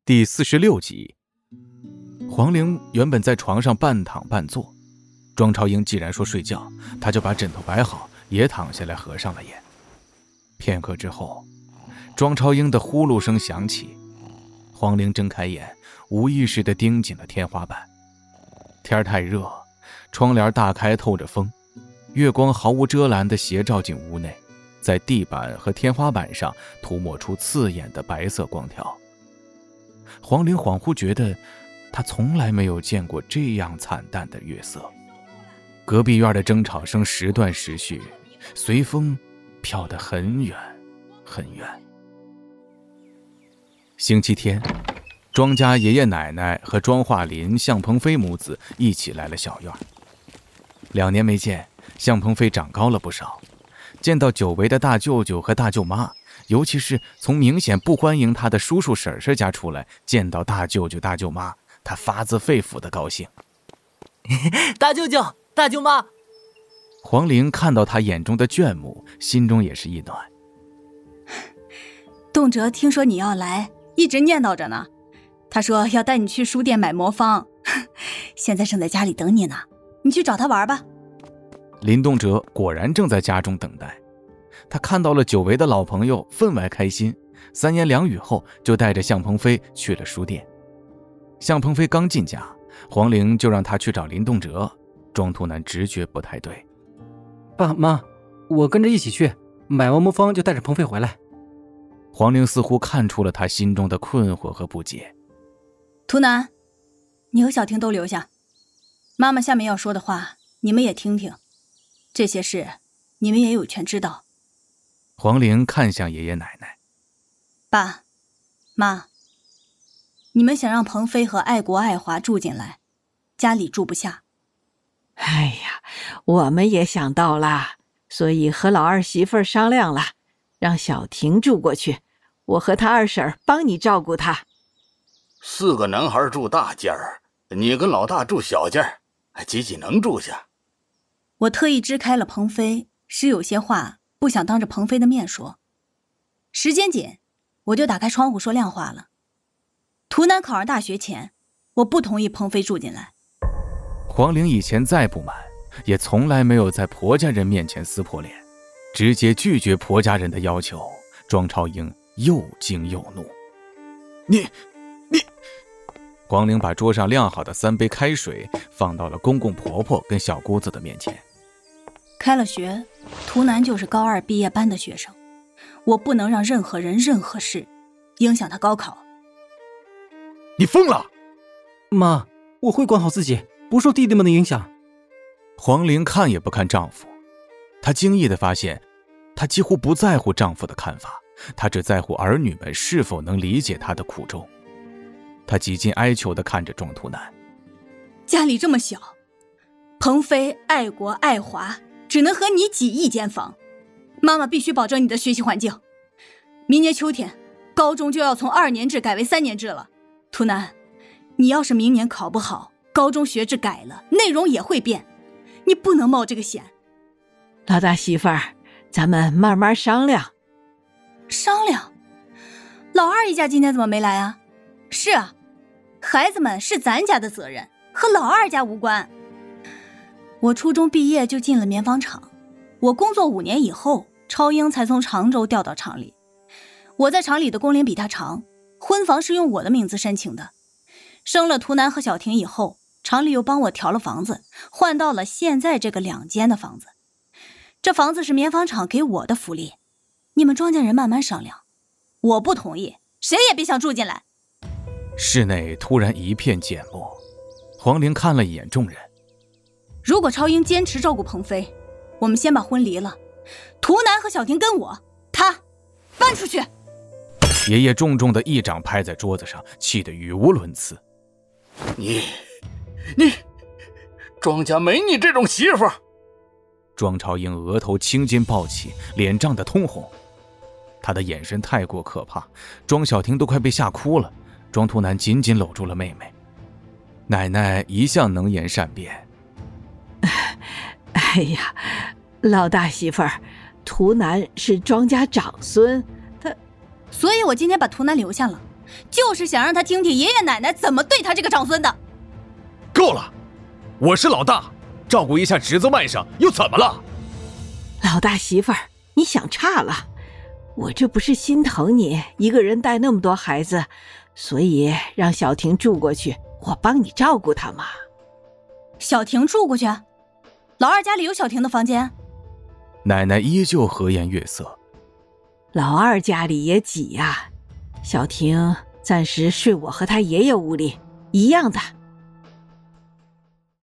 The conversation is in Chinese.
第46集。黄玲原本在床上半躺半坐，庄超英既然说睡觉，他就把枕头摆好，也躺下来合上了眼。片刻之后，庄超英的呼噜声响起，黄玲睁开眼，无意识地盯紧了天花板。天太热，窗帘大开透着风，月光毫无遮拦地斜照进屋内，在地板和天花板上涂抹出刺眼的白色光条。黄玲恍惚觉得她从来没有见过这样惨淡的月色。隔壁院的争吵声时断时续，随风飘得很远很远。星期天，庄家爷爷奶奶和庄化林、向鹏飞母子一起来了小院。2年没见，向鹏飞长高了不少，见到久违的大舅舅和大舅妈，尤其是从明显不欢迎他的叔叔婶婶家出来，见到大舅舅大舅妈，他发自肺腑的高兴。 大舅舅大舅妈。 黄玲看到他眼中的眷慕，心中也是一暖。 动辄听说你要来，一直念叨着呢，他说要带你去书店买魔方，现在正在家里等你呢，你去找他玩吧。 林动辄果然正在家中等待，他看到了久违的老朋友，分外开心。3言2语后，就带着向鹏飞去了书店。向鹏飞刚进家，黄玲就让他去找林动辄。庄图南直觉不太对。 爸妈，我跟着一起去，买完魔方就带着鹏飞回来。 黄玲似乎看出了他心中的困惑和不解。 图南，你和小婷都留下，妈妈下面要说的话你们也听听，这些事你们也有权知道。 黄玲看向爷爷奶奶。 爸妈，你们想让鹏飞和爱国爱华住进来，家里住不下。 哎呀，我们也想到了，所以和老二媳妇商量了，让小婷住过去，我和她二婶帮你照顾她。 4个男孩住大间儿，你跟老大住小间儿，挤挤能住下。 我特意支开了鹏飞，是有些话不想当着鹏飞的面说。时间紧，我就打开窗户说亮话了。图南考上大学前，我不同意鹏飞住进来。 黄玲以前再不满，也从来没有在婆家人面前撕破脸，直接拒绝婆家人的要求。庄超英又惊又怒。你黄玲把桌上晾好的3杯开水放到了公公婆婆跟小姑子的面前。 开了学，图南就是高2毕业班的学生，我不能让任何人任何事影响他高考。 你疯了！ 妈，我会管好自己，不受弟弟们的影响。 黄玲看也不看丈夫，她惊异地发现，她几乎不在乎丈夫的看法，她只在乎儿女们是否能理解她的苦衷。她几近哀求地看着庄图南。 家里这么小，鹏飞、爱国、爱华只能和你挤一间房，妈妈必须保证你的学习环境。明年秋天，高中就要从2年制改为3年制了。图南，你要是明年考不好，高中学制改了，内容也会变，你不能冒这个险。 老大媳妇儿，咱们慢慢商量。 商量？老二一家今天怎么没来啊？是啊，孩子们是咱家的责任，和老二家无关。我初中毕业就进了棉纺厂，我工作5年以后，超英才从常州调到厂里。我在厂里的工龄比他长，婚房是用我的名字申请的。生了图南和小婷以后，厂里又帮我调了房子，换到了现在这个2间的房子。这房子是棉纺厂给我的福利，你们庄稼人慢慢商量。我不同意，谁也别想住进来。 室内突然一片缄默。黄玲看了一眼众人。 如果超英坚持照顾鹏飞，我们先把婚离了，图南和小婷跟我，他搬出去。 爷爷重重的一掌拍在桌子上，气得语无伦次。 你庄家没你这种媳妇。 庄超英额头青筋暴起，脸涨得通红，他的眼神太过可怕，庄小婷都快被吓哭了。庄图南紧紧搂住了妹妹。奶奶一向能言善辩。 哎呀，老大媳妇儿，图南是庄家长孙，他…… 所以我今天把图南留下了， 就是想让他听听爷爷奶奶怎么对他这个长孙的。 够了，我是老大，照顾一下侄子外甥又怎么了？ 老大媳妇儿，你想差了，我这不是心疼你一个人带那么多孩子，所以让小婷住过去，我帮你照顾她嘛。 小婷住过去？老二家里有小婷的房间？ 奶奶依旧和颜悦色。 老二家里也挤呀，小婷暂时睡我和他爷爷屋里，一样的。